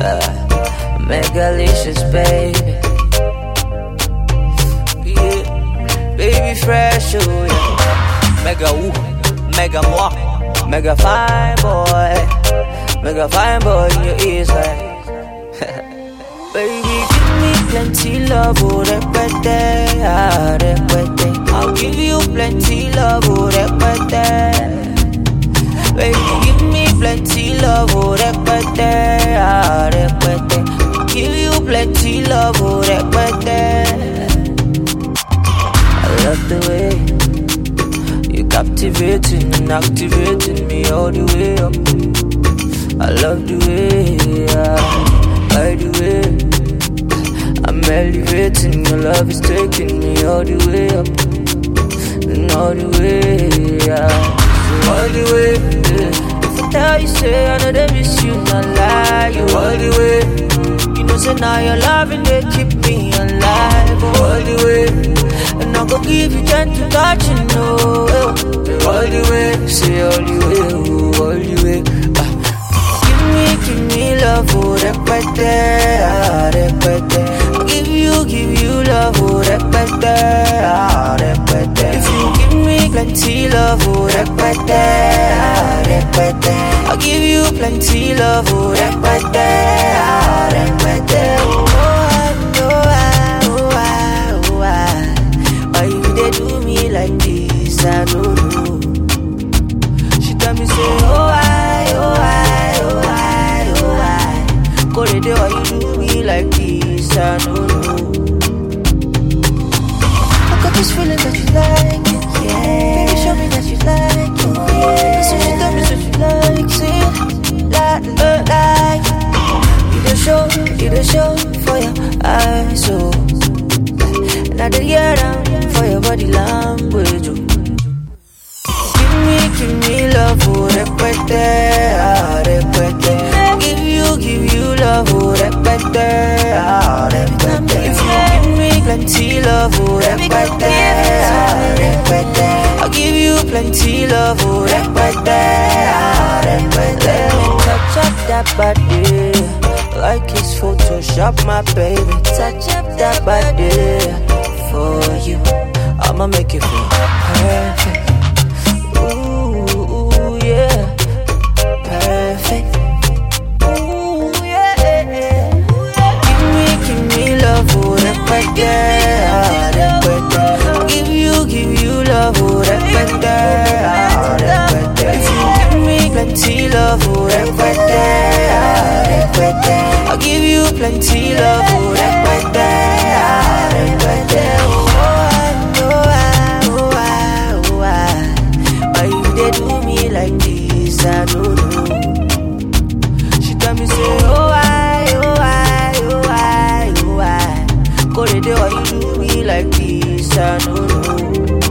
Megalicious, baby. Yeah, baby fresh, oh yeah. Mega woo, mega moi, mega fine boy, mega fine boy in your ears like. Baby, give me plenty love, oh repete, ah repete. I'll give you plenty love, oh repete. Baby, give me plenty love, oh repete, ah repete. Give you plenty love, oh repete. I love the way you captivating and activating me all the way up. I love the way, by the way I'm elevating, your love is taking me all the way up. And all the way, all the way, If I tell you, say I know they miss you, not lie, you all the way. You know, say now your loving, they keep me alive, all the way. And I'm gonna give you time to touch, you know, all the way, say all the way, all the way. Give me love, oh repete, ah repete. Give you love, oh repete, ah repete. If you give me plenty love, oh repete, ah repete. I'll give you plenty love, oh repete, ah repete. Why you they do me like this? I don't know. She tell me say, why you do me like this? I don't know. I got this feeling that you like it, yeah. Baby, show me that you like it, yeah. So she tell me that you like it, like you the show for your eyes, so and I did hear down for your body language, oh. Give me love, oh repete, ah repete. Give you love, oh repete, ah repete. If you give me plenty love, oh repete, ah repete. I'll give you plenty love, oh repete, ah repete. Let me touch up that body, like it's Photoshop, my baby. Touch up that body for you. I'ma make it feel perfect. Ooh, yeah, perfect. Give you love, oh repete, ah repete. If you give me plenty love, oh repete, ah repete. I'll give you plenty love, oh repete, ah repete. Why you they do me like this? I don't know. She tell me say, why you do me like this? I don't know.